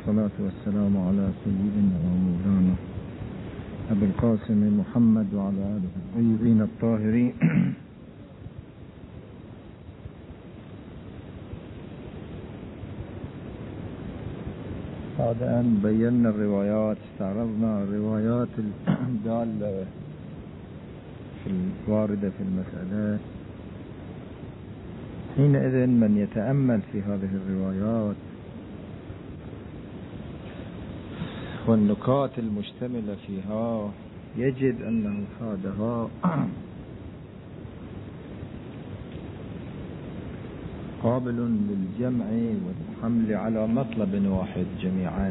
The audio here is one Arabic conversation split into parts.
والصلاة والسلام على سيدنا ومولانا أبي القاسم محمد وعلى آله الطيبين الطاهرين. بعد أن بينا الروايات استعرضنا الروايات الدالة الواردة في المسألة. حينئذ من يتأمل في هذه الروايات والنكات المشتملة فيها يجد أن مفادها قابل للجمع والحمل على مطلب واحد جميعا،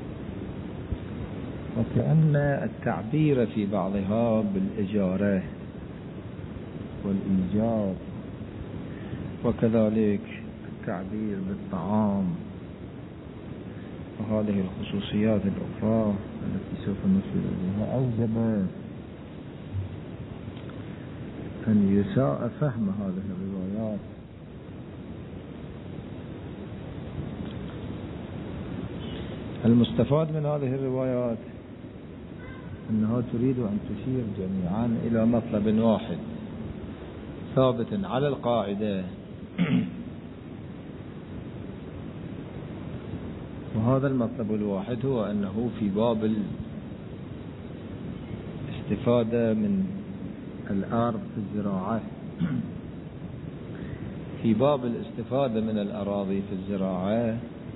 وكأن التعبير في بعضها بالإجارة والإيجاب، وكذلك التعبير بالطعام وهذه الخصوصيات الأخرى التي سوف نشير إليها أوجب أن يساء فهم هذه الروايات. المستفاد من هذه الروايات أنها تريد أن تشير جميعا إلى مطلب واحد ثابت على القاعدة، وهذا المطلب الواحد هو أنه في باب الاستفادة من الأرض في الزراعة، في باب الاستفادة من الأراضي في الزراعة،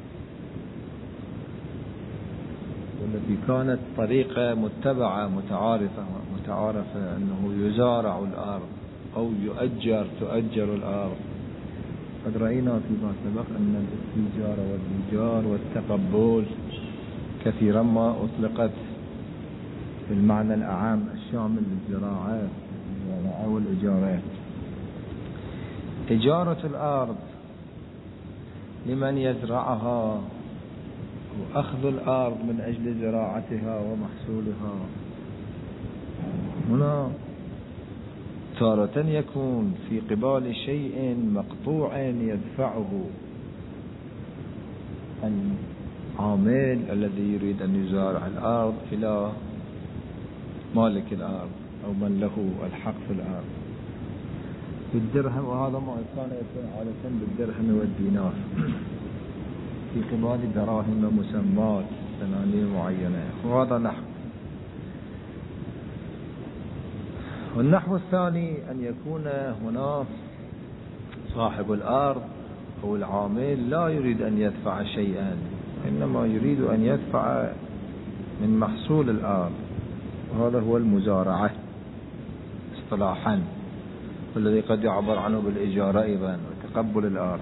والتي كانت طريقة متبعة متعارفة أنه يزارع الأرض أو تؤجر الأرض. قد رأينا فيما سبق أن الاستيجار والإيجار والتقبل كثيرا ما أطلقت في المعنى الأعام الشامل للزراعة أو الإجارات. إجارة الأرض لمن يزرعها وأخذ الأرض من أجل زراعتها ومحصولها، هنا تارة يكون في قبال شيء مقطوع يدفعه العامل الذي يريد أن يزارع الأرض إلى مالك الأرض أو من له الحق في الأرض بالدرهم، وهذا ما كان يكون عادة بالدرهم والدينار في قبال دراهم مسمات ثمانية معينة، وهذا نحو. والنحو الثاني أن يكون هنا صاحب الأرض أو العامل لا يريد أن يدفع شيئا، إنما يريد أن يدفع من محصول الأرض، وهذا هو المزارعة اصطلاحا، والذي قد يعبر عنه بالإجارة أيضا وتقبل الأرض.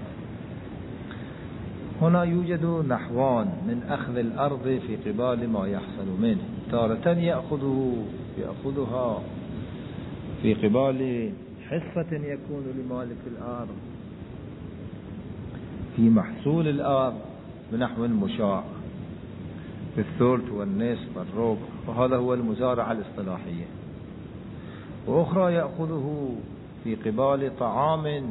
هنا يوجد نحوان من أخذ الأرض في قبال ما يحصل منه. تارة يأخذها في قبال حصة يكون لمالك الأرض في محصول الأرض بنحو مشاع بالثلث والنصف والربع، وهذا هو المزارعة الاصطلاحية. وأخرى يأخذه في قبال طعام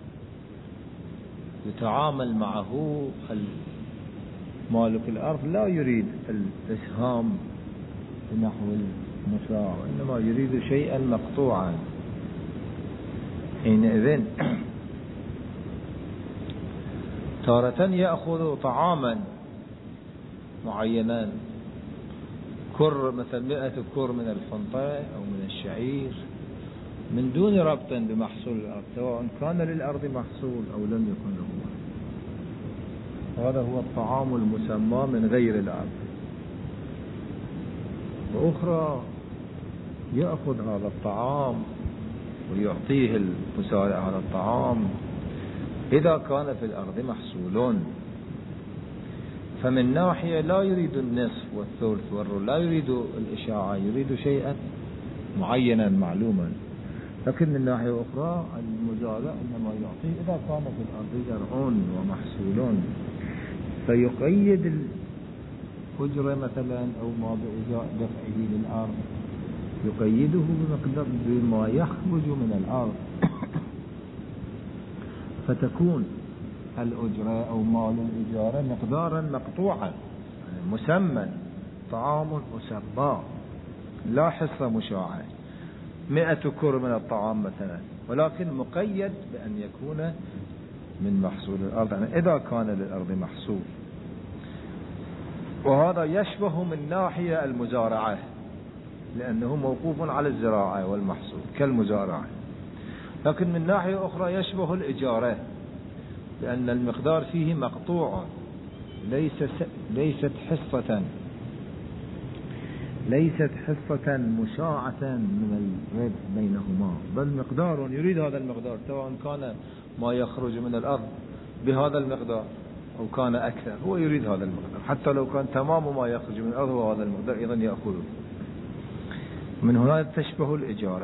يتعامل معه مالك الأرض، لا يريد الإسهام بنحو المشاع، وإنما يريد شيئا مقطوعا. حينئذ تارة يأخذ طعاما معينا، كر مثلا 100 كر من الحنطة أو من الشعير، من دون ربط بمحصول الأرض، سواء كان للأرض محصول أو لم يكن له محصول. هذا هو الطعام المسمى من غير الأرض. وأخرى يأخذ هذا الطعام ويعطيه المزارع هذا الطعام إذا كان في الأرض محصول، فمن ناحية لا يريد النصف والثلث والربع، لا يريد الإشاعة، يريد شيئا معينا معلوما. لكن من ناحية أخرى المزارع إنما يعطيه إذا كان في الأرض زرع ومحصول، فيقيد الأجرة مثلا أو ما دفعه للأرض يقيده بمقدار بما يخرج من الأرض، فتكون الأجرة أو مال الإجارة مقدارا مقطوعا مسمى، طعام مسمى لا حصة مشاعة، 100 كر من الطعام مثلا، ولكن مقيد بأن يكون من محصول الأرض، يعني إذا كان للأرض محصول. وهذا يشبه من ناحية المزارعة لأنه موقوف على الزراعة والمحصول كالمزارعة، لكن من ناحية أخرى يشبه الإجارة لأن المقدار فيه مقطوع، ليست حصة مشاعة من الربح بينهما، بل مقدار يريد هذا المقدار، سواء كان ما يخرج من الأرض بهذا المقدار أو كان أكثر، هو يريد هذا المقدار، حتى لو كان تمام ما يخرج من الأرض هو هذا المقدار أيضا يأخذه. من هنا تشبه الإجارة.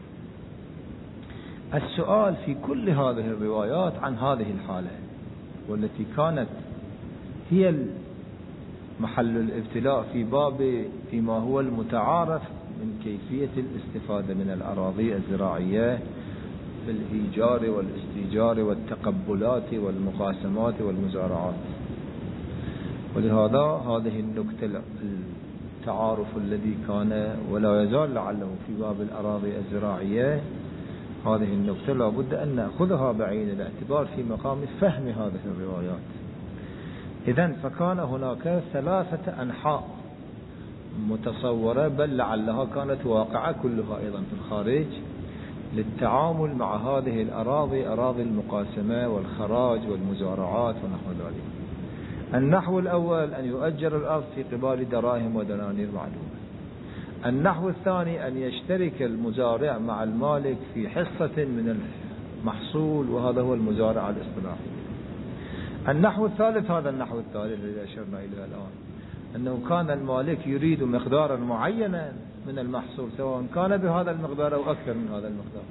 السؤال في كل هذه الروايات عن هذه الحالة، والتي كانت هي محل الابتلاء فيما هو المتعارف من كيفية الاستفادة من الأراضي الزراعية في الإيجار والاستيجار والتقبلات والمقاسمات والمزارعات. ولهذا هذه النكتة، التعارف الذي كان ولا يزال لعله في باب الأراضي الزراعية، هذه النكتة لابد أن نأخذها بعين الاعتبار في مقام فهم هذه الروايات. إذن فكان هناك 3 أنحاء متصورة، بل لعلها كانت واقعة كلها أيضا في الخارج، للتعامل مع هذه الأراضي، أراضي المقاسمة والخراج والمزارعات ونحو ذلك. النحو الأول أن يؤجر الأرض في قبال دراهم ودنانير معلومة. النحو الثاني أن يشترك المزارع مع المالك في حصة من المحصول، وهذا هو المزارع الاصطلاحي. النحو الثالث، هذا النحو الثالث الذي أشرنا إليه الآن، أنه كان المالك يريد مقدارا معينا من المحصول، سواء كان بهذا المقدار أو أكثر من هذا المقدار،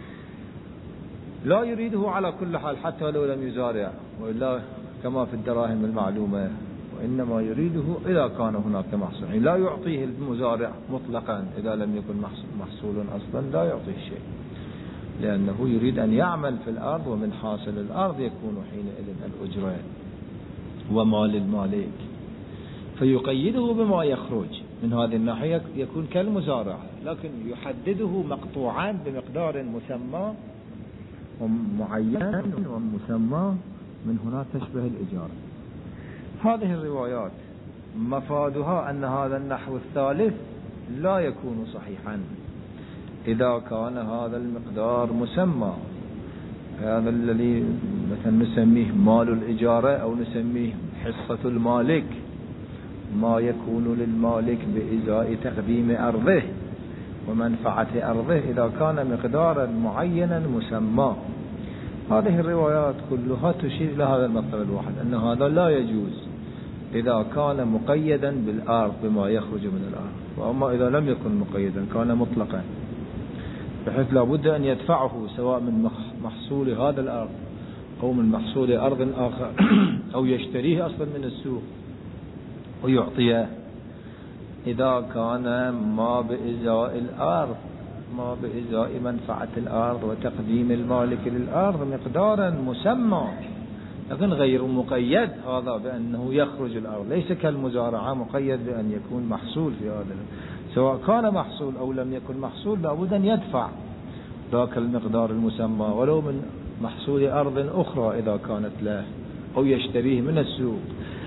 لا يريده على كل حال حتى لو لم يزارع، وإلا كما في الدراهم المعلومة، وإنما يريده إذا كان هناك محصول، يعني لا يعطيه المزارع مطلقا إذا لم يكن محصول أصلا، لا يعطيه شيء، لأنه يريد أن يعمل في الأرض، ومن حاصل الأرض يكون حينئذ الأجرة ومال المالك، فيقيده بما يخرج. من هذه الناحية يكون كالمزارع، لكن يحدده مقطوعا بمقدار مسمى ومعين ومسمى، من هنا تشبه الإجارة. هذه الروايات مفادها أن هذا النحو الثالث لا يكون صحيحا إذا كان هذا المقدار مسمى، هذا الذي مثلا نسميه مال الإجارة أو نسميه حصة المالك، ما يكون للمالك بإزاء تقديم أرضه ومنفعة أرضه إذا كان مقدارا معينا مسمى. هذه الروايات كلها تشير إلى هذا المطلب الواحد، أن هذا لا يجوز إذا كان مقيدا بالأرض بما يخرج من الأرض، وأما إذا لم يكن مقيدا كان مطلقا، بحيث لا بد أن يدفعه سواء من محصول هذا الأرض أو من محصول أرض آخر أو يشتريه أصلا من السوق ويعطيه، إذا كان ما بإزاء الأرض، ما بإزاء منفعة الأرض وتقديم المالك للأرض مقدارا مسمى، لكن غير مقيد، هذا بأنه يخرج الأرض، ليس كالمزارعة مقيد بأن يكون محصول في هذا، سواء كان محصول أو لم يكن محصول لابد أن يدفع ذاك المقدار المسمى ولو من محصول أرض أخرى إذا كانت له، أو يشتريه من السوق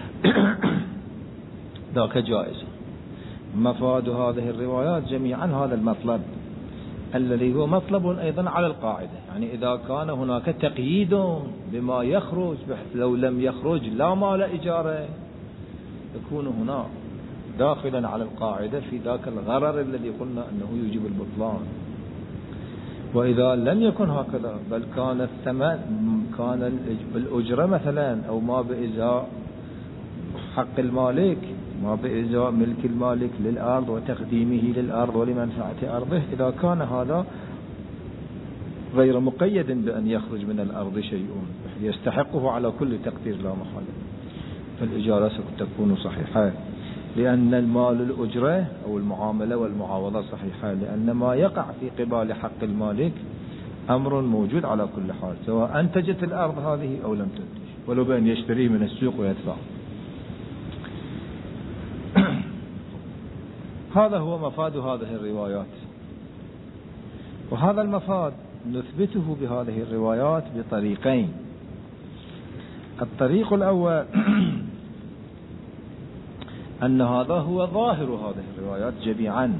ذاك جائز. مفاد هذه الروايات جميعا هذا المطلب الذي هو مطلب أيضا على القاعدة، يعني إذا كان هناك تقييد بما يخرج، بحيث لو لم يخرج لا مال إجارة، يكون هنا داخلا على القاعدة في ذاك الغرر الذي قلنا أنه يوجب البطلان. وإذا لم يكن هكذا، بل كان الثمن، كان الأجرة مثلا أو ما بإزاء حق المالك، ما بإزاء ملك المالك للأرض وتقديمه للأرض ولمنفعة أرضه، إذا كان هذا غير مقيد بأن يخرج من الأرض شيء يستحقه على كل تقدير لا محالة، فالإجارة ستكون صحيحة، لأن المال الأجرة أو المعاملة والمعاوضة صحيحة، لأن ما يقع في قبال حق المالك أمر موجود على كل حال، سواء أنتجت الأرض هذه أو لم تنتج، ولو بأن يشتريه من السوق ويدفع. هذا هو مفاد هذه الروايات، وهذا المفاد نثبته بهذه الروايات بطريقين. الطريق الأول أن هذا هو ظاهر هذه الروايات جميعا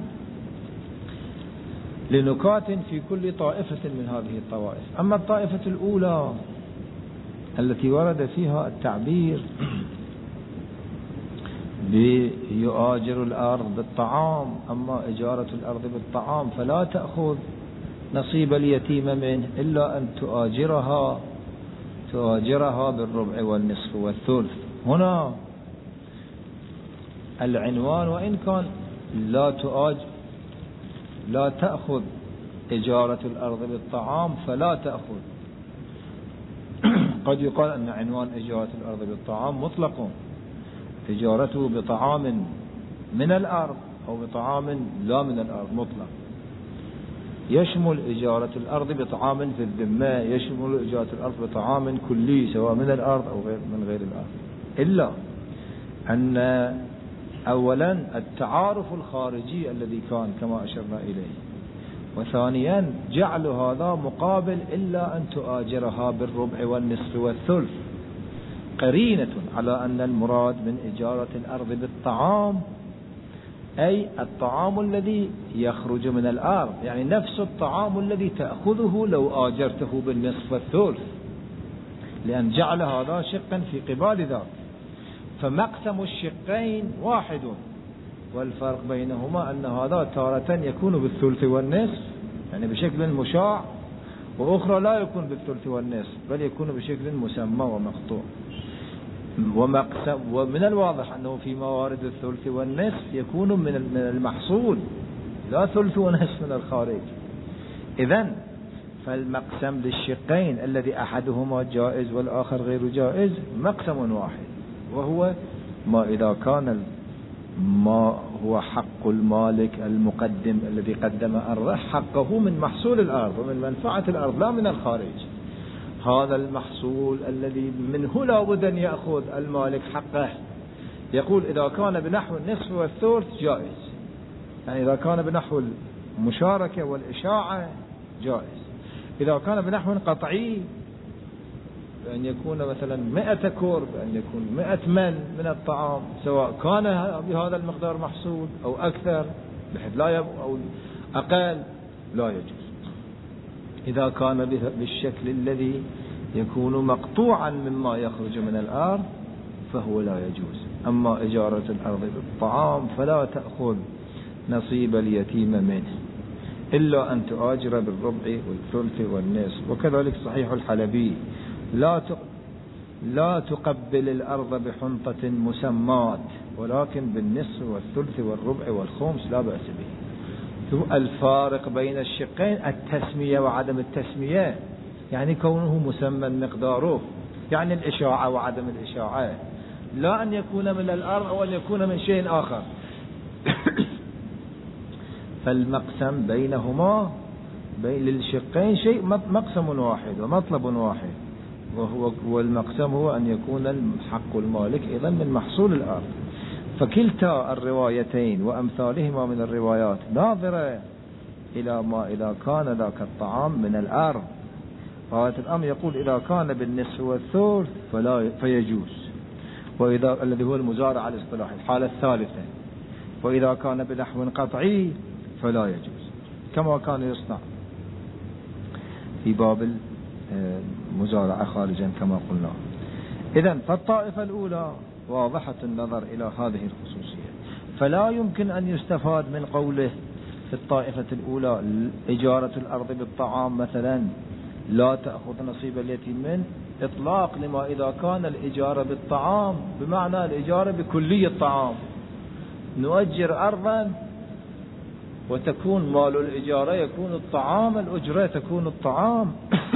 لنكات في كل طائفة من هذه الطوائف. أما الطائفة الأولى التي ورد فيها التعبير بيؤاجر الأرض بالطعام، أما إجارة الأرض بالطعام فلا تأخذ نصيب اليتيم منه إلا أن تؤاجرها بالربع والنصف والثلث. هنا العنوان وإن كان لا تأخذ إجارة الأرض بالطعام فلا تأخذ، قد يقال أن عنوان إجارة الأرض بالطعام مطلق، إجارته بطعام من الأرض أو بطعام لا من الأرض مطلق، يشمل إجارة الأرض بطعام في الذمة، يشمل إجارة الأرض بطعام كلي سواء من الأرض أو من غير الأرض، إلا أن أولا التعارف الخارجي الذي كان كما أشرنا إليه، وثانيا جعل هذا مقابل إلا أن تؤاجرها بالربع والنصف والثلث، قرينة على أن المراد من إجارة الأرض بالطعام أي الطعام الذي يخرج من الأرض، يعني نفس الطعام الذي تأخذه لو آجرته بالنصف والثلث، لأن جعل هذا شقا في قبال ذاك، فمقسم الشقين واحد، والفرق بينهما أن هذا تارة يكون بالثلث والنصف يعني بشكل مشاع، وأخرى لا يكون بالثلث والنصف بل يكون بشكل مسمى ومقطوع. ومن الواضح أنه في موارد الثلث والنصف يكون من المحصول، لا ثلث ونصف من الخارج. إذن فالمقسم للشقين الذي أحدهما جائز والآخر غير جائز مقسم واحد، وهو ما إذا كان ما هو حق المالك المقدم الذي قدم أرضه حقه من محصول الأرض ومن منفعة الأرض لا من الخارج، هذا المحصول الذي منه لا بد أن يأخذ المالك حقه. يقول إذا كان بنحو النصف والثلث جائز، يعني إذا كان بنحو المشاركة والإشاعة جائز. إذا كان بنحو قطعي بأن يكون مثلا 100 كور، بأن يكون 100 من الطعام سواء كان بهذا المقدار محصول أو أكثر بحيث لا أو أقل لا يجوز. إذا كان بالشكل الذي يكون مقطوعا مما يخرج من الأرض فهو لا يجوز. أما إجارة الأرض بالطعام فلا تأخذ نصيب اليتيم منه إلا أن تؤاجر بالربع والثلث والنصف. وكذلك صحيح الحلبي لا تقبل الأرض بحنطة مسمات ولكن بالنصف والثلث والربع والخمس لا بأس به. الفارق بين الشقين التسمية وعدم التسمية، يعني كونه مسمى مقداره، يعني الإشاعة وعدم الإشاعة، لا أن يكون من الأرض أو أن يكون من شيء آخر. فالمقسم بينهما بين للشقين شيء مقسم واحد ومطلب واحد، والمقسم هو أن يكون حق المالك أيضا من محصول الأرض. فكلتا الروايتين وأمثالهما من الروايات ناظرة إلى ما إذا كان ذاك الطعام من الأرض. رواية الأمر يقول إذا كان بالنصف والثلث فيجوز، وإذا الذي هو المزارع الاصطلاحي الحالة الثالثة، وإذا كان بنحو قطعي فلا يجوز كما كان يصنع في باب المزارعة خارجا كما قلنا. إذن فالطائفة الأولى واضحة النظر إلى هذه الخصوصية، فلا يمكن أن يستفاد من قوله في الطائفة الأولى إجارة الأرض بالطعام مثلا لا تأخذ نصيب اليتيم من إطلاق لما إذا كان الإجارة بالطعام بمعنى الإجارة بكلية الطعام. نؤجر أرضا وتكون مال الإجارة يكون الطعام، الأجرة تكون الطعام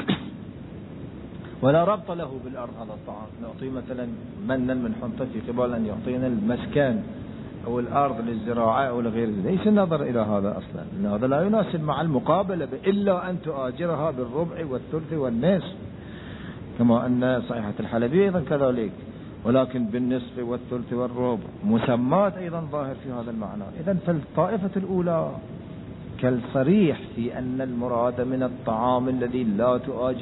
ولا ربط له بالأرض هذا الطعام. نعطيه مثلا منا من حنطة في قبل أن يعطينا المسكن أو الأرض للزراعة أو لغير ذلك، ليس النظر إلى هذا أصلا، إن هذا لا يناسب مع المقابلة إلا أن تؤاجرها بالربع والثلث والنصف، كما أن صحيحة الحلبي أيضا كذلك. ولكن بالنصف والثلث والربع مسمات أيضا ظاهر في هذا المعنى. إذن فالطائفة الأولى كالصريح في أن المراد من الطعام الذي لا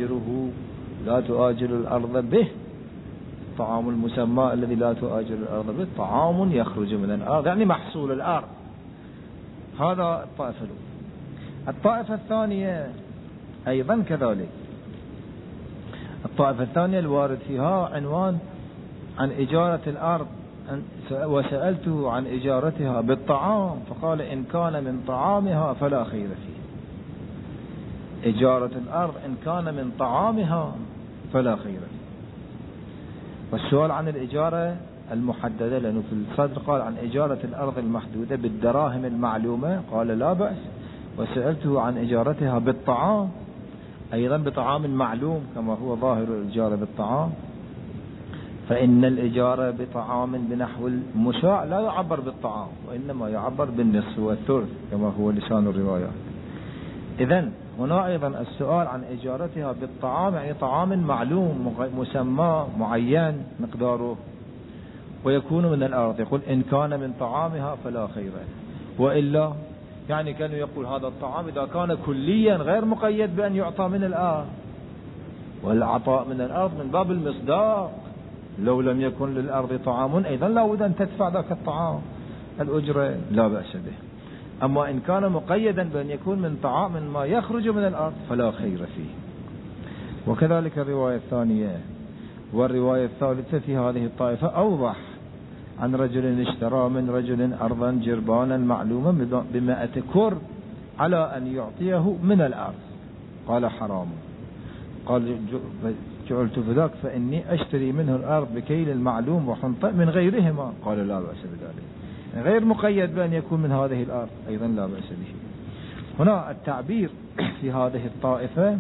تؤاجر الأرض به، طعام المسمى الذي لا تؤاجر الأرض به طعام يخرج من الأرض، يعني محصول الأرض. هذا الطائفة الأولى. الطائفة الثانية أيضا كذلك. الطائفة الثانية الوارد فيها عنوان عن إجارة الأرض، وسألته عن إجارتها بالطعام فقال إن كان من طعامها فلا خير فيه. إجارة الأرض إن كان من طعامها فلا خير فيه. والسؤال عن الإجارة المحددة، لأنه في الصدر قال عن إجارة الأرض المحدودة بالدراهم المعلومة قال لا بأس. وسألته عن إجارتها بالطعام أيضا بطعام معلوم كما هو ظاهر الإجارة بالطعام، فإن الإجارة بطعام بنحو المشاع لا يعبر بالطعام وإنما يعبر بالنصف والثلث كما هو لسان الروايات. إذن هنا أيضا السؤال عن إجارتها بالطعام يعني طعام معلوم مسمى معين مقداره ويكون من الأرض، يقول إن كان من طعامها فلا خير، وإلا يعني كانوا يقول هذا الطعام إذا كان كليا غير مقيد بأن يعطى من الأرض، والعطاء من الأرض من باب المصداق، لو لم يكن للأرض طعام أيضا لا بد أن تدفع ذاك الطعام الأجرة لا بأس به. أما إن كان مقيدا بأن يكون من طعام ما يخرج من الأرض فلا خير فيه. وكذلك الرواية الثانية والرواية الثالثة في هذه الطائفة أوضح، عن رجل اشترى من رجل أرضا جربانا معلوما ب100 كر على أن يعطيه من الأرض قال حرام. قال جعلت فذاك فإني أشتري منه الأرض بكيل المعلوم وحنطة من غيرهما قال لا بأس بذلك، غير مقيد بأن يكون من هذه الأرض أيضا لا بأس به. هنا التعبير في هذه الطائفة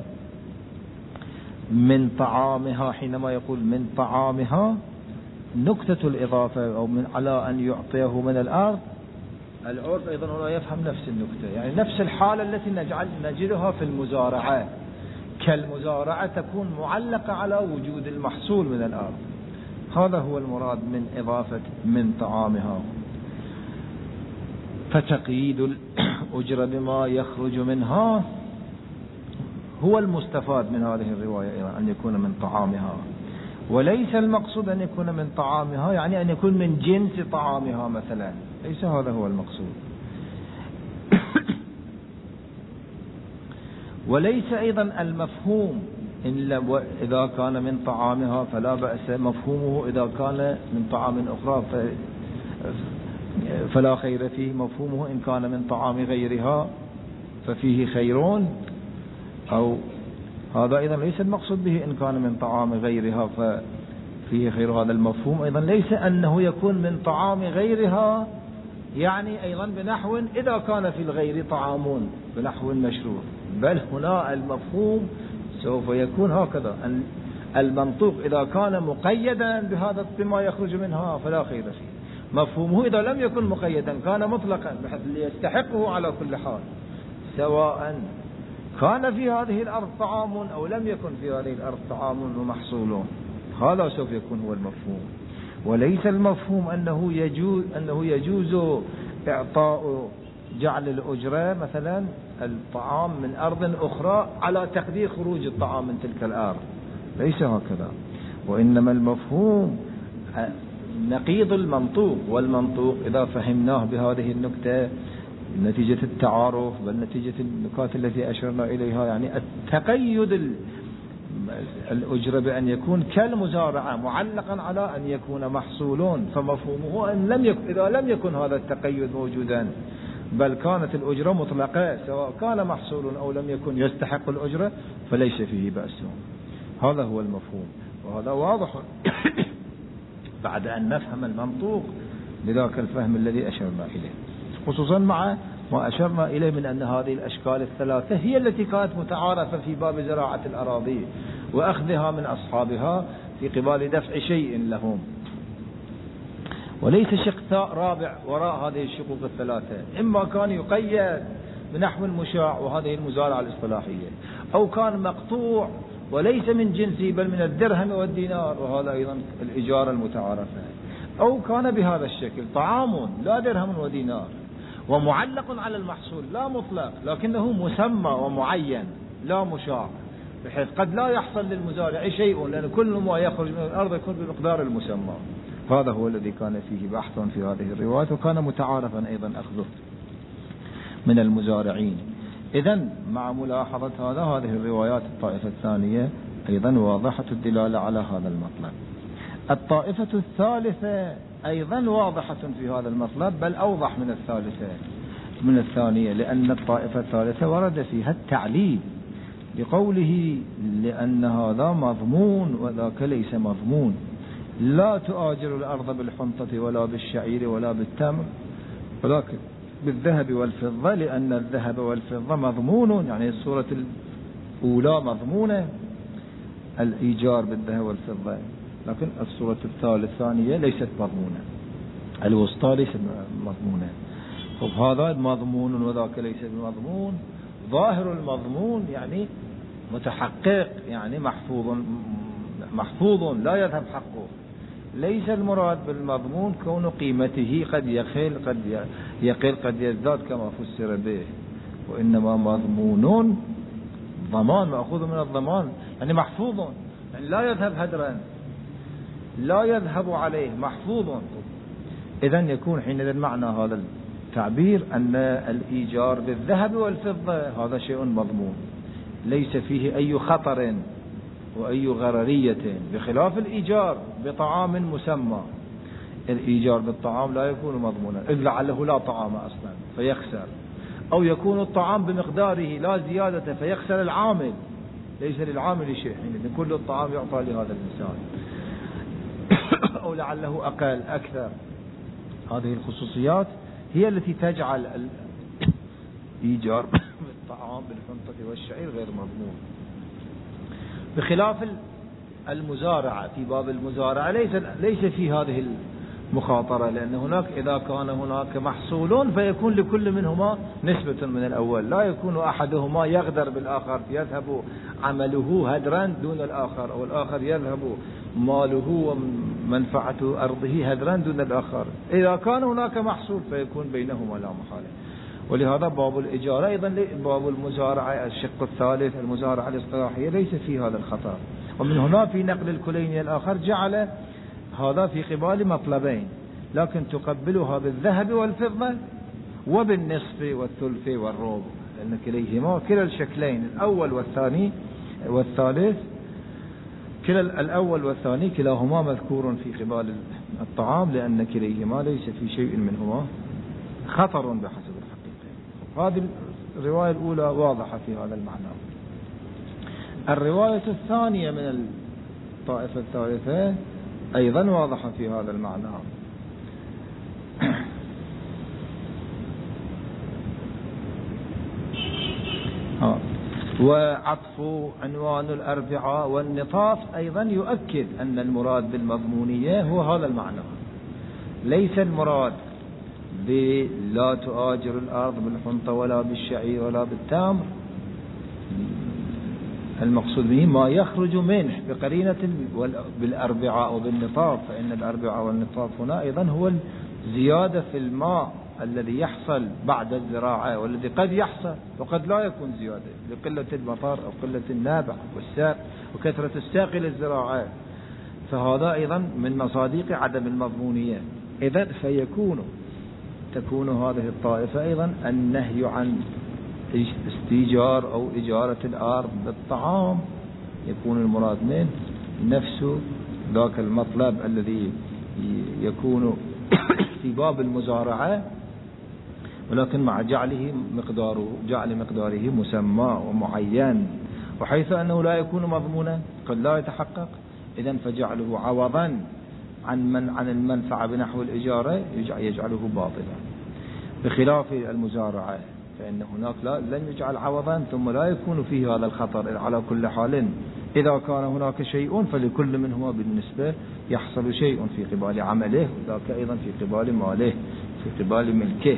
من طعامها، حينما يقول من طعامها نكتة الإضافة أو من على أن يعطيه من الأرض، العرف أيضا هنا يفهم نفس النكتة، يعني نفس الحالة التي نجدها في المزارعة، كالمزارعة تكون معلقة على وجود المحصول من الأرض. هذا هو المراد من إضافة من طعامها. فتقييد الأجرة بما يخرج منها هو المستفاد من هذه الرواية أن يكون من طعامها، وليس المقصود أن يكون من طعامها يعني أن يكون من جنس طعامها مثلا، ليس هذا هو المقصود. وليس أيضا المفهوم إذا كان من طعامها فلا بأس، مفهومه إذا كان من طعام أخرى فلا خير فيه، مفهومه إن كان من طعام غيرها ففيه خيرون، أو هذا أيضا ليس المقصود به إن كان من طعام غيرها ففيه خير. هذا المفهوم أيضا ليس أنه يكون من طعام غيرها يعني أيضا بنحو إذا كان في الغير طعام بنحو مشروع، بل هنا المفهوم سوف يكون هكذا، أن المنطوق إذا كان مقيدا بهذا بما يخرج منها فلا خير فيه، مفهومه إذا لم يكن مقيدا كان مطلقا بحيث يستحقه على كل حال، سواء كان في هذه الأرض طعام أو لم يكن في هذه الأرض طعام ومحصول، هذا سوف يكون هو المفهوم. وليس المفهوم أنه يجوز إعطاء جعل الأجرة مثلا الطعام من أرض أخرى على تقدير خروج الطعام من تلك الأرض، ليس هكذا. وإنما المفهوم نقيض المنطوق، والمنطوق إذا فهمناه بهذه النكتة نتيجة التعارف بل نتيجة النكات التي أشرنا إليها، يعني التقيد الأجرة بأن يكون كالمزارعة معلقا على أن يكون محصولون، فمفهومه أن إذا لم يكن هذا التقيد موجودا بل كانت الأجرة مطلقة سواء كان محصول أو لم يكن يستحق الأجرة فليس فيه بأس. هذا هو المفهوم، وهذا واضح بعد أن نفهم المنطوق بذاك الفهم الذي أشرنا إليه، خصوصا مع ما أشرنا إليه من أن هذه الأشكال الثلاثة هي التي كانت متعارفة في باب زراعة الأراضي وأخذها من أصحابها في قبال دفع شيء لهم، وليس شق رابع وراء هذه الشقوق الثلاثة، إما كان يقيد بنحو المشاع وهذه المزارعة الاصطلاحية، أو كان مقطوع وليس من جنسه بل من الدرهم والدينار، وهذا أيضا الإجارة المتعارفة. أو كان بهذا الشكل طعام لا درهم ودينار ومعلق على المحصول لا مطلق لكنه مسمى ومعين لا مشاع، بحيث قد لا يحصل للمزارع شيء لأن كل ما يخرج من الأرض يكون بمقدار المسمى. هذا هو الذي كان فيه بحث في هذه الروايات، وكان متعارفا أيضا أخذه من المزارعين. إذن مع ملاحظة هذه الروايات الطائفة الثانية أيضا واضحة الدلالة على هذا المطلب. الطائفة الثالثة أيضا واضحة في هذا المطلب، بل أوضح من الثالثة من الثانية، لأن الطائفة الثالثة ورد فيها التعليل لقوله لأن هذا مضمون وذاك ليس مضمون، لا تؤاجر الأرض بالحنطة ولا بالشعير ولا بالتمر ولكن بالذهب والفضة، لأن الذهب والفضة مضمون، يعني الصورة الأولى مضمونة الإيجار بالذهب والفضة، لكن الصورة الثانية ليست مضمونة، الوسطى ليست مضمونة. هذا مضمون وذاك ليس بمضمون، ظاهر المضمون يعني متحقق، يعني محفوظ لا يذهب حقه. ليس المراد بالمضمون كون قيمته قد يقل قد يزداد كما فسر به، وإنما مضمون ضمان مأخوذ من الضمان، يعني محفوظ، يعني لا يذهب هدرا لا يذهب عليه، محفوظ. إذن يكون حينئذ معنى هذا التعبير أن الإيجار بالذهب والفضة هذا شيء مضمون ليس فيه أي خطر وأي غررية، بخلاف الإيجار بطعام مسمى. الإيجار بالطعام لا يكون مضمونا إذ لعله لا طعام أصلا فيخسر، أو يكون الطعام بمقداره لا زيادة فيخسر العامل، ليس للعامل شيء حينئذ كل الطعام يعطى لهذا الإنسان، أو لعله أقل أكثر. هذه الخصوصيات هي التي تجعل الإيجار بالطعام بالحنطة والشعير غير مضمون، بخلاف المزارعة. في باب المزارعة ليس في هذه المخاطرة، لأن هناك إذا كان هناك محصول فيكون لكل منهما نسبة من الأول، لا يكون أحدهما يغدر بالآخر يذهب عمله هدرا دون الآخر، أو الآخر يذهب ماله ومنفعة أرضه هدرا دون الآخر. إذا كان هناك محصول فيكون بينهما لا محالة. ولهذا باب الإجارة أيضا باب المزارعة الشق الثالث المزارعة الاصطلاحية ليس في هذا الخطر. ومن هنا في نقل الكليني الآخر جعل هذا في قبال مطلبين، لكن تقبلها بالذهب والفضة وبالنصف والثلث والربع، لأن كليهما كلا الشكلين الأول والثاني والثالث كلا الأول والثاني كلاهما مذكور في قبال الطعام، لأن كليهما ليس في شيء منهما خطر بحسب الحقيقة. هذه الرواية الأولى واضحة في هذا المعنى. الرواية الثانية من الطائفة الثالثة أيضا واضحة في هذا المعنى. وعطف عنوان الأربعاء والنطاف أيضا يؤكد أن المراد بالمضمونية هو هذا المعنى، ليس المراد لا تؤاجر الأرض بالحنطة ولا بالشعير ولا بالتمر، المقصود به ما يخرج منه بقرينة بالأربعاء وبالنطاف، فإن الأربعاء والنطاف هنا أيضا هو الزيادة في الماء الذي يحصل بعد الزراعة، والذي قد يحصل وقد لا يكون زيادة لقلة المطر أو قلة النابع والساق وكثرة الساق للزراعة، فهذا أيضا من مصادق عدم المضمونية. إذن تكون هذه الطائفة أيضا النهي عن استيجار أو إجارة الأرض بالطعام، يكون المراد منه نفس ذاك المطلب الذي يكون في باب المزارعة، ولكن مع جعل مقداره مسمى ومعين، وحيث أنه لا يكون مضمونا قد لا يتحقق، إذن فجعله عوضا عن المنفعة بنحو الإجارة يجعله باطلا، بخلاف المزارعة فإن هناك لن يجعل عوضا ثم لا يكون فيه هذا الخطر. على كل حال إذا كان هناك شيء فلكل منهما بالنسبة يحصل شيء في قبال عمله، وذاك أيضا في قبال ماله في قبال ملكه.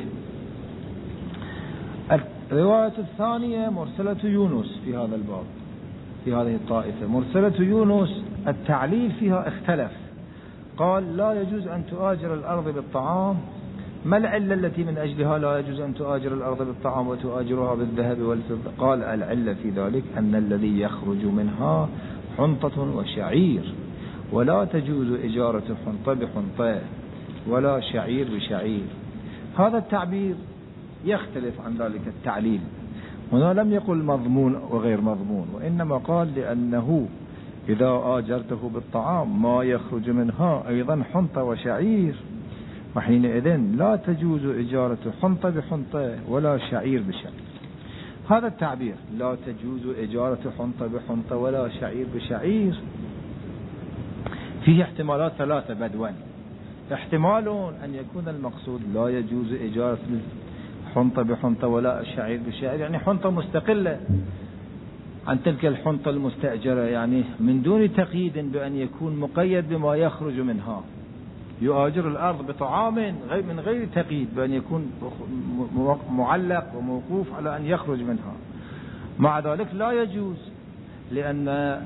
الرواية الثانية مرسلة يونس في هذا الباب، في هذه الطائفة. مرسلة يونس التعليل فيها اختلف، قال لا يجوز أن تؤاجر الأرض بالطعام. ما العلة التي من أجلها لا يجوز أن تؤاجر الأرض بالطعام وتؤاجرها بالذهب والفضة؟ قال العلة في ذلك أن الذي يخرج منها حنطة وشعير، ولا تجوز إجارة حنطة بحنطة ولا شعير بشعير. هذا التعبير يختلف عن ذلك التعليل. هنا لم يقل مضمون وغير مضمون، وإنما قال لأنه إذا آجرته بالطعام ما يخرج منها أيضا حنطة وشعير، وحينئذ لا تجوز إجارة حنطة بحنطة ولا شعير بشعير. هذا التعبير لا تجوز إجارة حنطة بحنطة ولا شعير بشعير فيه احتمالات ثلاثة بدوا. احتمال أن يكون المقصود لا يجوز إجارة حنطة بحنطة ولا شعير بشعير، يعني حنطة مستقلة عن تلك الحنطة المستأجرة، يعني من دون تقييد بأن يكون مقيد بما يخرج منها. يؤاجر الأرض بطعام من غير تقييد بأن يكون معلق وموقوف على أن يخرج منها. مع ذلك لا يجوز، لأن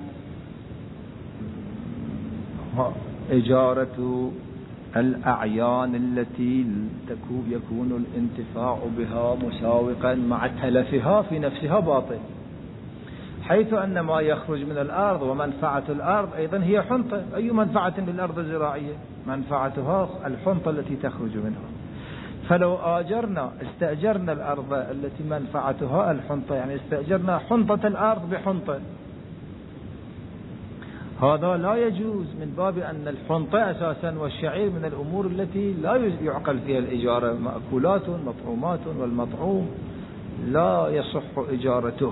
إجارة الأعيان التي يكون الانتفاع بها مساوقا مع تلفها في نفسها باطل، حيث أن ما يخرج من الأرض ومنفعة الأرض أيضا هي حنطة. أي منفعة للأرض الزراعية؟ منفعتها الحنطة التي تخرج منها. فلو استأجرنا الأرض التي منفعتها الحنطة، يعني استأجرنا حنطة الأرض بحنطة، هذا لا يجوز، من باب أن الحنطة أساسا والشعير من الأمور التي لا يعقل فيها الإجارة، مأكولات مطعومات، والمطعوم لا يصح إجارته.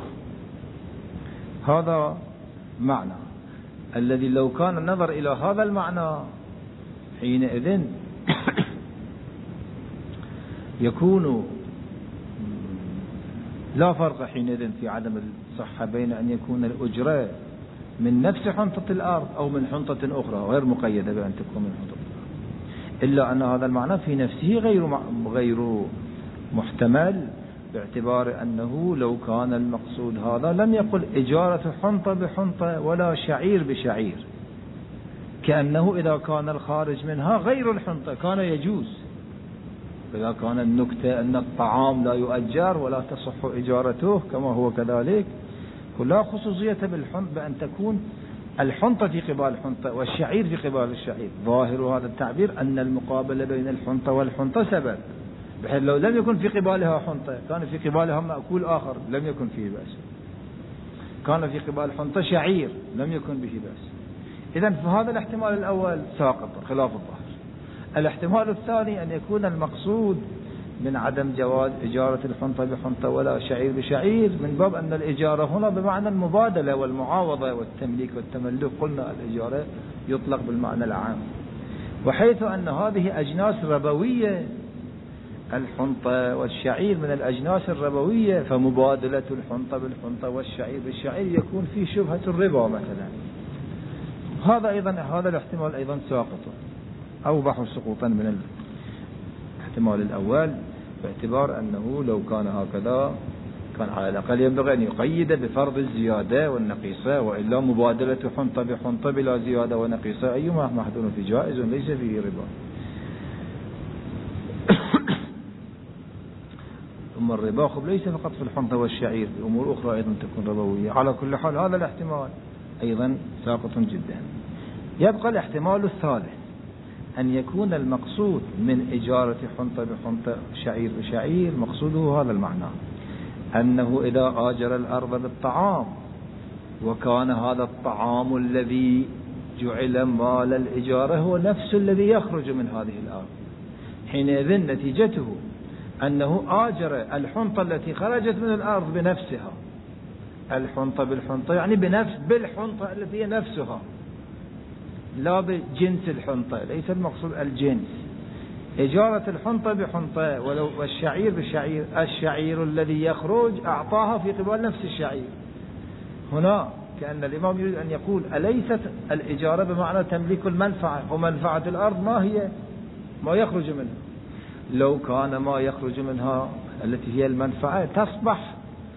هذا معنى الذي لو كان النظر إلى هذا المعنى حينئذ يكون لا فرق حينئذ في عدم الصحة بين أن يكون الأجرة من نفس حنطة الأرض أو من حنطة أخرى غير مقيدة بأن تكون من حنطة الأرض، إلا أن هذا المعنى في نفسه غير محتمل، باعتبار أنه لو كان المقصود هذا لم يقل إجارة حنطة بحنطة ولا شعير بشعير، كأنه إذا كان الخارج منها غير الحنطة كان يجوز. إذا كان النكتة أن الطعام لا يؤجر ولا تصح إجارته كما هو كذلك، لا خصوصية بالحنطة بأن تكون الحنطة في قبال الحنطة والشعير في قبال الشعير. ظاهر هذا التعبير أن المقابلة بين الحنطة والحنطة سبب، بحيث لو لم يكن في قبالها حنطة كان في قبالها مأكول آخر لم يكن فيه بأس، كان في قبال حنطة شعير لم يكن به بأس. إذن فهذا الاحتمال الأول ساقط خلاف الظاهر. الاحتمال الثاني أن يكون المقصود من عدم جواز إجارة الحنطة بحنطة ولا شعير بشعير من باب أن الإجارة هنا بمعنى المبادلة والمعاوضة والتمليك والتملك. قلنا الإجارة يطلق بالمعنى العام، وحيث أن هذه أجناس ربوية، الحنطة والشعير من الأجناس الربوية، فمبادلة الحنطة بالحنطة والشعير بالشعير يكون في شبهة الربا مثلا. هذا الاحتمال أيضا ساقط أوضح سقوطا من الاحتمال الأول، باعتبار أنه لو كان هكذا كان على الأقل ينبغي أن يقيد بفرض الزيادة والنقيصة، وإلا مبادلة حنطة بحنطة بلا زيادة ونقيصة أيما محدود في جائز ليس فيه ربا. ثم الربا ليس فقط في الحنطة والشعير، في أمور أخرى أيضا تكون ربوية. على كل حال هذا الاحتمال أيضا ساقط جدا. يبقى الاحتمال الثالث أن يكون المقصود من إجارة حنطة بحنطة شعير بشعير مقصوده هذا المعنى، أنه إذا آجر الأرض بالطعام وكان هذا الطعام الذي جعل مال الإجارة هو نفس الذي يخرج من هذه الأرض، حينئذ نتيجته أنه آجر الحنطة التي خرجت من الأرض بنفسها، الحنطة بالحنطة يعني بالحنطة التي هي نفسها، لا بجنس الحنطة، ليس المقصود الجنس. إجارة الحنطة بحنطة والشعير بالشعير، الشعير الذي يخرج أعطاها في قبال نفس الشعير. هنا كأن الإمام يريد أن يقول أليست الإجارة بمعنى تمليك المنفعة، ومنفعة الأرض ما هي؟ ما يخرج منها. لو كان ما يخرج منها التي هي المنفعة تصبح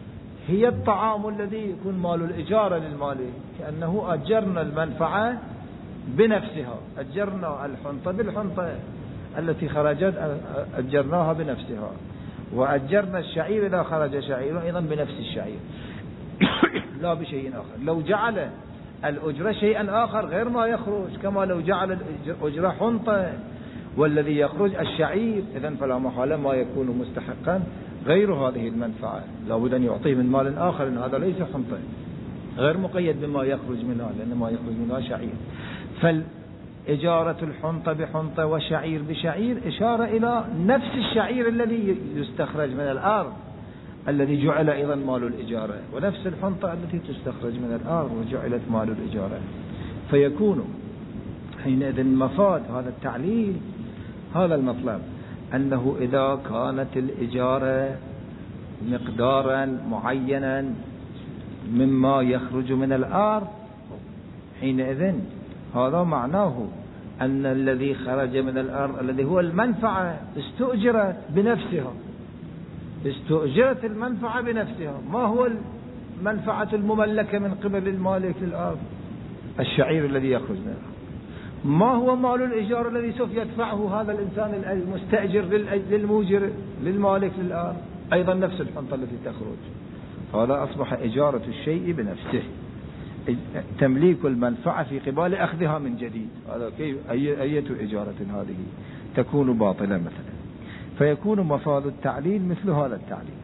هي الطعام الذي يكون مال الإجارة للمالك، كأنه أجرنا المنفعة بنفسها، أجرنا الحنطة بالحنطة التي خرجت أجرناها بنفسها، وأجرنا الشعير إذا خرج شعير أيضا بنفس الشعير لا بشيء آخر. لو جعل الأجرة شيئا آخر غير ما يخرج، كما لو جعل الأجرة حنطة والذي يخرج الشعير، إذن فلا محالة ما يكون مستحقا غير هذه المنفعة لا بد أن يعطيه من مال آخر، إن هذا ليس حنطة، غير مقيد بما يخرج منها، لأن ما يخرج منها شعير. فالإجارة الحنطة بحنطة وشعير بشعير إشارة إلى نفس الشعير الذي يستخرج من الأرض الذي جعل أيضا مال الإجارة، ونفس الحنطة التي تستخرج من الأرض وجعلت مال الإجارة. فيكون حينئذ مفاد هذا التعليل هذا المطلب، أنه إذا كانت الإجارة مقدارا معينا مما يخرج من الأرض، حينئذ هذا معناه أن الذي خرج من الأرض الذي هو المنفعة استؤجرت بنفسها، استؤجرت المنفعة بنفسها. ما هو المنفعة المملكة من قبل المالك للأرض؟ الشعير الذي يخرج من الأرض. ما هو مال الإيجار الذي سوف يدفعه هذا الإنسان المستأجر للموجر للمالك للأرض؟ أيضا نفس الحنطة التي تخرج. هذا أصبح إجارة الشيء بنفسه، تمليك المنفعة في قبال أخذها من جديد. هذا كيف أية إجارة هذه تكون باطلة مثلا. فيكون مفاد التعليل مثل هذا التعليل.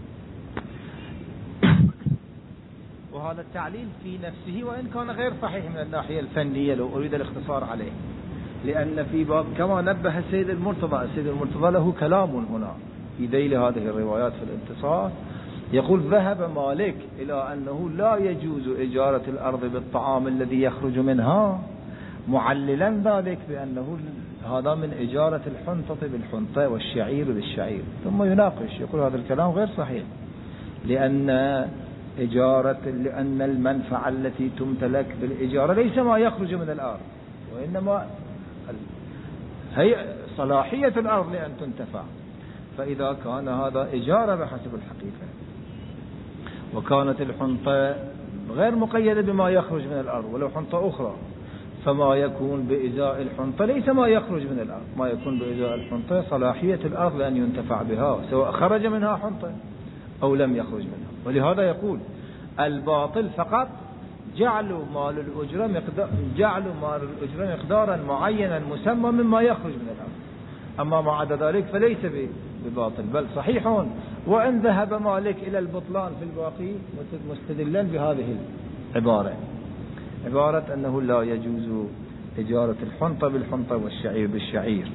وهذا التعليل في نفسه وإن كان غير صحيح من الناحية الفنية لو أريد الاختصار عليه، لأن في باب كما نبه السيد المرتضى له كلام هنا في ذيل هذه الروايات في الانتصار، يقول ذهب مالك إلى أنه لا يجوز إجارة الأرض بالطعام الذي يخرج منها، معللا ذلك بأنه هذا من إجارة الحنطة بالحنطة والشعير بالشعير، ثم يناقش يقول هذا الكلام غير صحيح، لأن المنفعة التي تمتلك بالإجارة ليس ما يخرج من الأرض، وإنما هي صلاحية الأرض لأن تنتفع. فإذا كان هذا إجارة بحسب الحقيقة، وكانت الحنطة غير مقيدة بما يخرج من الأرض ولو حنطة أخرى، فما يكون بإزاء الحنطة ليس ما يخرج من الأرض، ما يكون بإزاء الحنطة صلاحية الأرض لأن ينتفع بها سواء خرج منها حنطة أو لم يخرج منها. ولهذا يقول الباطل فقط جعلوا مال الأجرة مقدارا معينا مسمى مما يخرج من الأرض، أما ما عدا ذلك فليس بباطل بل صحيح. وإن ذهب مالك إلى البطلان في الباقي مستدلا بهذه العبارة، عبارة أنه لا يجوز إجارة الحنطة بالحنطة والشعير بالشعير.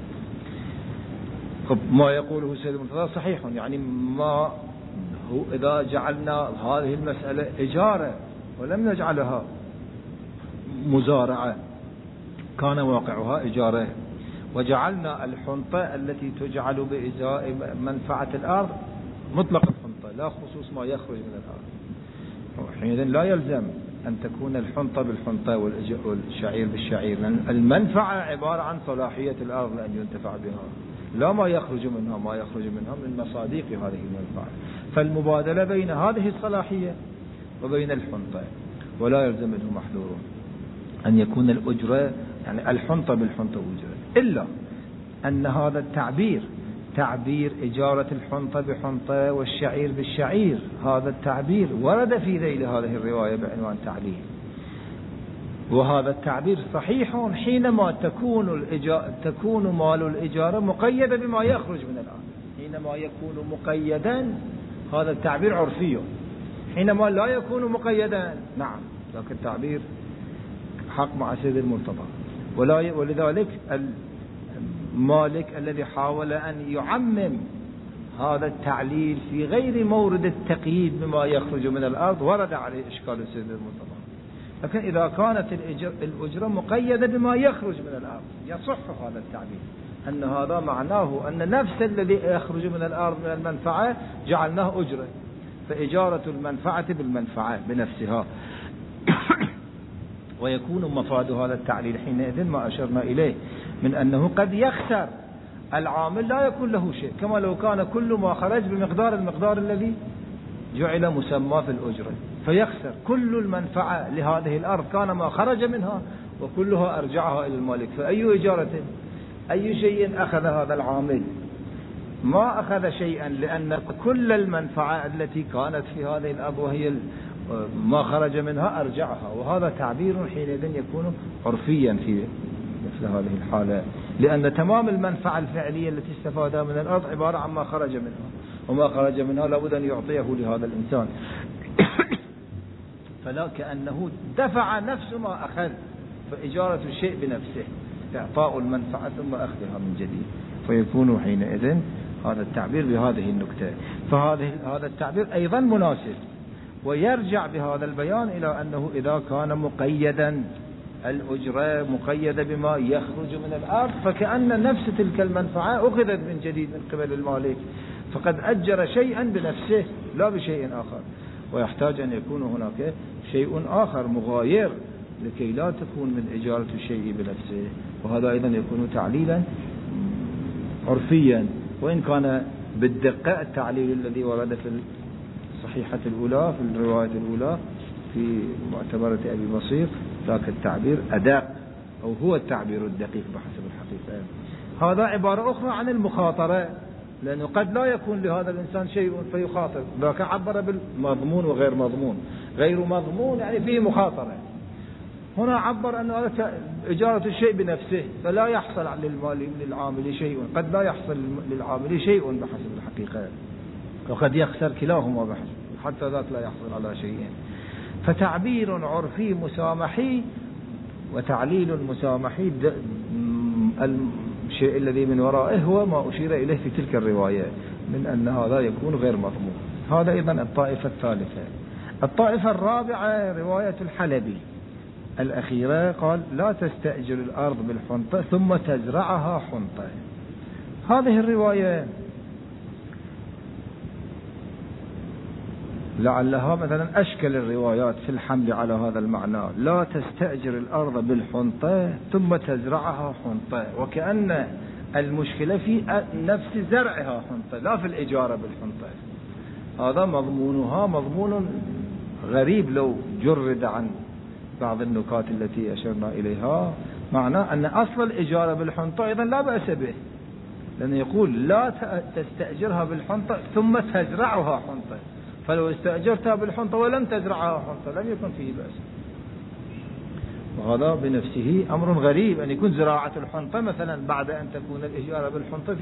ما يقوله السيد المرتضى صحيح، يعني ما هو إذا جعلنا هذه المسألة إجارة ولم نجعلها مزارعة كان واقعها إجارة، وجعلنا الحنطة التي تجعل بإزاء منفعة الأرض مطلق الحنطة لا خصوص ما يخرج من الأرض، حينئذ لا يلزم أن تكون الحنطة بالحنطة والشعير بالشعير، لأن المنفعة عبارة عن صلاحية الأرض لأن ينتفع بها لا ما يخرج منها، ما يخرج منها من مصاديق هذه المنفعة. فالمبادلة بين هذه الصلاحية وبين الحنطة، ولا يلزم منه محذور أن يكون الأجرة يعني الحنطة بالحنطة أجرة، إلا أن هذا التعبير تعبير إجارة الحنطة بحنطة والشعير بالشعير، هذا التعبير ورد في ذيل هذه الرواية بعنوان تعليل، وهذا التعبير صحيح حينما تكون مال الإجارة مقيدة بما يخرج من الأرض. حينما يكون مقيدا هذا التعبير عرفي، حينما لا يكون مقيدا نعم لكن التعبير حق مع سيد المرتضى. ولذلك مالك الذي حاول أن يعمم هذا التعليل في غير مورد التقييد بما يخرج من الأرض ورد عليه إشكال السيد المرتضى. لكن إذا كانت الأجرة مقيدة بما يخرج من الأرض يصح هذا التعبير، أن هذا معناه أن نفس الذي يخرج من الأرض من المنفعة جعلناه أجرة، فإجارة المنفعة بالمنفعة بنفسها. ويكون مفاد هذا التعليل حينئذ ما أشرنا إليه من أنه قد يخسر العامل لا يكون له شيء، كما لو كان كل ما خرج بمقدار المقدار الذي جعل مسمى في الأجرة، فيخسر كل المنفعة لهذه الأرض كان ما خرج منها وكلها أرجعها إلى المالك. فأي إجارة، أي شيء أخذ هذا العامل؟ ما أخذ شيئا، لأن كل المنفعة التي كانت في هذه الأرض وهي ما خرج منها أرجعها. وهذا تعبير حينئذ يكون عرفيا في مثل هذه الحالة، لأن تمام المنفعة الفعلية التي استفادها من الأرض عبارة عن ما خرج منها، وما خرج منها لابد أن يعطيه لهذا الإنسان. فلا كأنه دفع نفس ما أخذ، فإجارة الشيء بنفسه إعطاء المنفعة ثم أخذها من جديد، فيكون حينئذ هذا التعبير بهذه النكتة. فهذا التعبير أيضا مناسب، ويرجع بهذا البيان إلى أنه إذا كان مقيدا الأجرة مقيدة بما يخرج من الأرض، فكأن نفس تلك المنفعة أخذت من جديد من قبل المالك، فقد أجر شيئا بنفسه لا بشيء آخر. ويحتاج أن يكون هناك شيء آخر مغاير لكي لا تكون من إجارة الشيء بنفسه. وهذا أيضا يكون تعليلا عرفيا، وإن كان بالدقة التعليل الذي ورد في الصحيحة الأولى في الرواية الأولى في معتبرة أبي بصير، ذاك التعبير أداء، أو هو التعبير الدقيق بحسب الحقيقة. هذا عبارة أخرى عن المخاطرة، لأنه قد لا يكون لهذا الإنسان شيء فيخاطر. ذاك عبر بالمضمون وغير مضمون. غير مضمون يعني فيه مخاطرة. هنا عبر أنه إجارة الشيء بنفسه، فلا يحصل للعامل شيء، قد لا يحصل للعامل شيء بحسب الحقيقة، وقد يخسر كلاهما بحسب، حتى ذاك لا يحصل على شيء. فتعبير عرفي مسامحي وتعليل مسامحي، الشيء الذي من ورائه هو ما أشير إليه في تلك الرواية من أن هذا يكون غير مضمون. هذا أيضا الطائفة الثالثة. الطائفة الرابعة رواية الحلبي الأخيرة، قال لا تستأجر الأرض بالحنطة ثم تزرعها حنطة. هذه الرواية لعلها مثلا أشكل الروايات في الحمل على هذا المعنى، لا تستأجر الأرض بالحنطة ثم تزرعها حنطة، وكأن المشكلة في نفس زرعها حنطة لا في الإجارة بالحنطة. هذا مضمونها مضمون غريب لو جرد عن بعض النكات التي أشرنا إليها، معناه أن أصل الإجارة بالحنطة أيضا لا بأس به، لأنه يقول لا تستأجرها بالحنطة ثم تزرعها حنطة، فلو استأجرتها بالحنطة ولم تزرعها حنطة لم يكن فيه بأس. وهذا بنفسه أمر غريب، أن يكون زراعة الحنطة مثلا بعد أن تكون الإجارة بالحنطة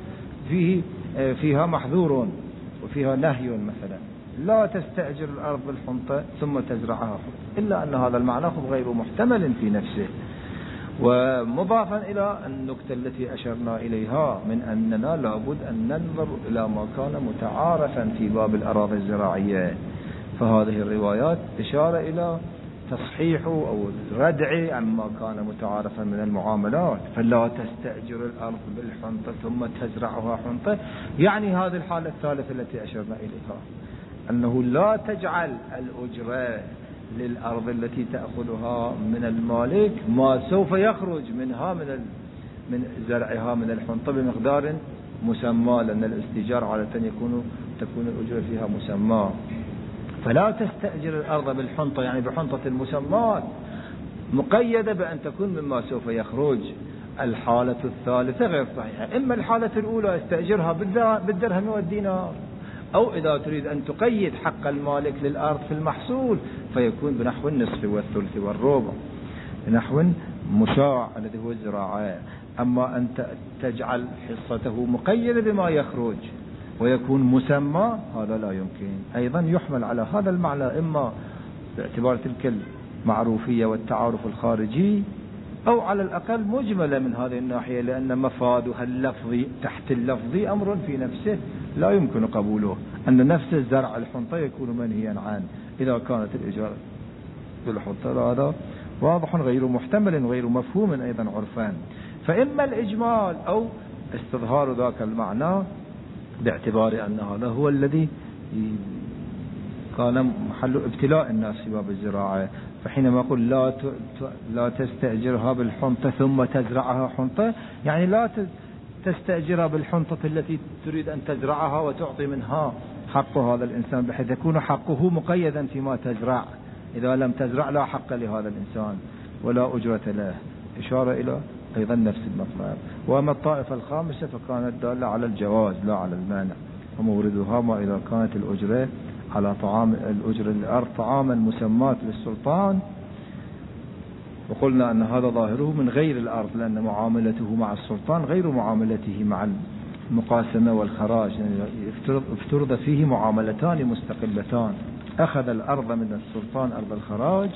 فيها محذور وفيها نهي مثلا، لا تستأجر الأرض بالحنطة ثم تزرعها حنطة، إلا أن هذا المعنى غير محتمل في نفسه. ومضافا إلى النكتة التي أشرنا إليها من أننا لابد أن ننظر إلى ما كان متعارفا في باب الأراضي الزراعية، فهذه الروايات إشارة إلى تصحيح أو ردع عما كان متعارفا من المعاملات. فلا تستأجر الأرض بالحنطة ثم تزرعها حنطة، يعني هذه الحالة الثالثة التي أشرنا إليها، أنه لا تجعل الأجرة للأرض التي تأخذها من المالك ما سوف يخرج منها من زرعها من الحنطة بمقدار مسمى، لأن الاستئجار عادة تكون الأجرة فيها مسمى. فلا تستأجر الأرض بالحنطة يعني بحنطة المسمى مقيدة بأن تكون مما سوف يخرج. الحالة الثالثة غير صحيحة، إما الحالة الأولى استأجرها بالدرهم والدينار، أو إذا تريد أن تقيد حق المالك للأرض في المحصول فيكون بنحو النصف والثلث والربع، بنحو مشاع الذي هو الزراعة. أما أن تجعل حصته مقيدة بما يخرج ويكون مسمى، هذا لا يمكن. أيضا يحمل على هذا المعنى إما باعتبار تلك المعروفية والتعارف الخارجي، أو على الأقل مجملة من هذه الناحية، لأن مفادها اللفظي تحت اللفظي أمر في نفسه لا يمكن قبوله، أن نفس الزرع الحنطة يكون منهيا عنه إذا كانت الإجارة بالحنطة. هذا واضح غير محتمل غير مفهوم أيضا عرفان. فإما الإجمال أو استظهار ذاك المعنى باعتبار أن هذا هو الذي كان محل ابتلاء الناس في باب الزراعة. فحينما يقول لا تستأجرها بالحنطة ثم تزرعها حنطة، يعني لا تستأجرها بالحنطة التي تريد أن تزرعها وتعطي منها حق هذا الإنسان بحيث يكون حقه مقيدا فيما تزرع. إذا لم تزرع لا حق لهذا الإنسان ولا أجرة له. إشارة إلى أيضا نفس المطلب. وأما الطائفة الخامسة فكانت دالة على الجواز لا على المانع، وموردها ما إذا كانت الأجرة على طعام الأجرة الأرض طعاما مسمات للسلطان، وقلنا أن هذا ظاهره من غير الأرض، لأن معاملته مع السلطان غير معاملته مع المقاسمة والخراج، يعني افترض فيه معاملتان مستقلتان. أخذ الأرض من السلطان أرض الخراج.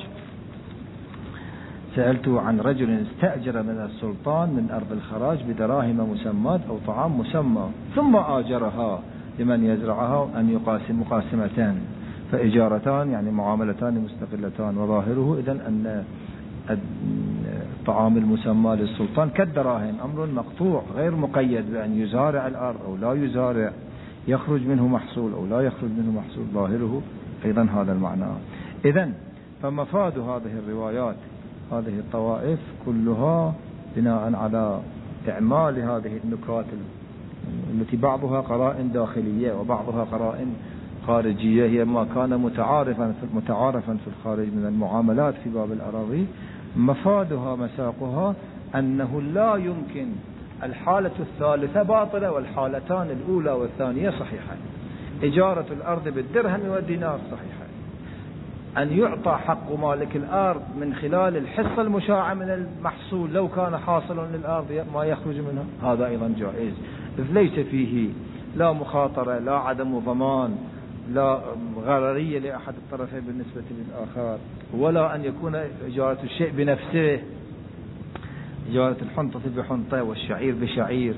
سألت عن رجل استأجر من السلطان من أرض الخراج بدراهم مسمات أو طعام مسمى، ثم آجرها لمن يزرعها أن يقاسم مقاسمتان، فإجارتان يعني معاملتان مستقلتان. وظاهره إذن أن الطعام المسمى للسلطان كالدراهم، أمر مقطوع غير مقيد بأن يزارع الأرض أو لا يزارع، يخرج منه محصول أو لا يخرج منه محصول. ظاهره أيضا هذا المعنى. إذن فمفاد هذه الروايات هذه الطوائف كلها بناء على إعمال هذه النكات التي بعضها قرائن داخلية وبعضها قرائن خارجية، هي ما كان متعارفا في الخارج من المعاملات في باب الأراضي. مفادها مساقها أنه لا يمكن الحالة الثالثة باطلة والحالتان الأولى والثانية صحيحة. إجارة الأرض بالدرهم والدينار صحيحة. أن يعطى حق مالك الأرض من خلال الحصة المشاعة من المحصول لو كان حاصلا للأرض ما يخرج منها، هذا أيضا جائز، إذ ليس فيه لا مخاطرة لا عدم ضمان لا غررية لأحد الطرفين بالنسبة للآخر، ولا أن يكون إجارة الشيء بنفسه، إجارة الحنطة بحنطة والشعير بشعير.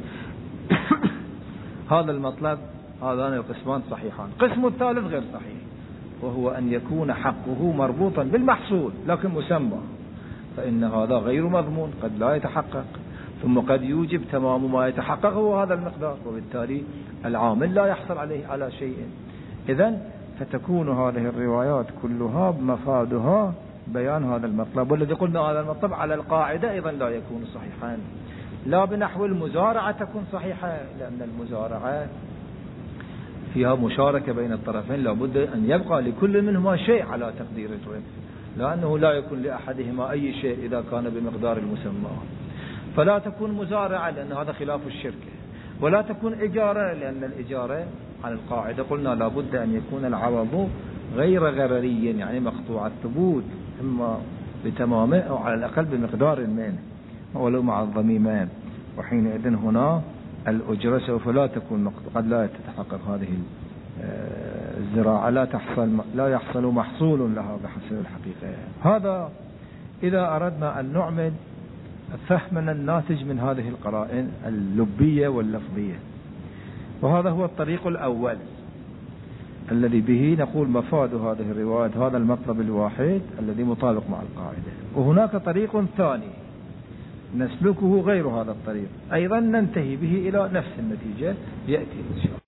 هذا المطلب هذان القسمان صحيحان. القسم الثالث غير صحيح، وهو أن يكون حقه مربوطا بالمحصول لكن مسمى، فإن هذا غير مضمون، قد لا يتحقق، ثم قد يوجب تمام ما يتحقق هو هذا المقدار، وبالتالي العامل لا يحصل عليه على شيء. إذن فتكون هذه الروايات كلها بمفادها بيان هذا المطلب. والذي قلنا هذا المطلب على القاعدة أيضا لا يكون صحيحا، لا بنحو المزارعة تكون صحيحة، لأن المزارعة فيها مشاركة بين الطرفين، لا بد أن يبقى لكل منهما شيء على تقدير الربح، لأنه لا يكون لأحدهما أي شيء إذا كان بمقدار المسمى. فلا تكون مزارعة لأن هذا خلاف الشركة، ولا تكون إجارة لأن الإجارة على القاعدة قلنا لا بد أن يكون العوض غير غرري، يعني مقطوع الثبوت، إما بتمامه أو على الأقل بمقدار المال ولو مع الضميمان. وحينئذ هنا الأجرة سوف لا تكون قد لا تتحقق هذه الزراعة، لا يحصل محصول لها بحسب الحقيقة. هذا إذا أردنا أن نعمل فهمنا الناتج من هذه القرائن اللبية واللفظية. وهذا هو الطريق الأول الذي به نقول مفاد هذه الروايات هذا المطلب الواحد الذي مطابق مع القاعدة. وهناك طريق ثاني نسلكه غير هذا الطريق، أيضا ننتهي به إلى نفس النتيجة يأتي إن شاء الله.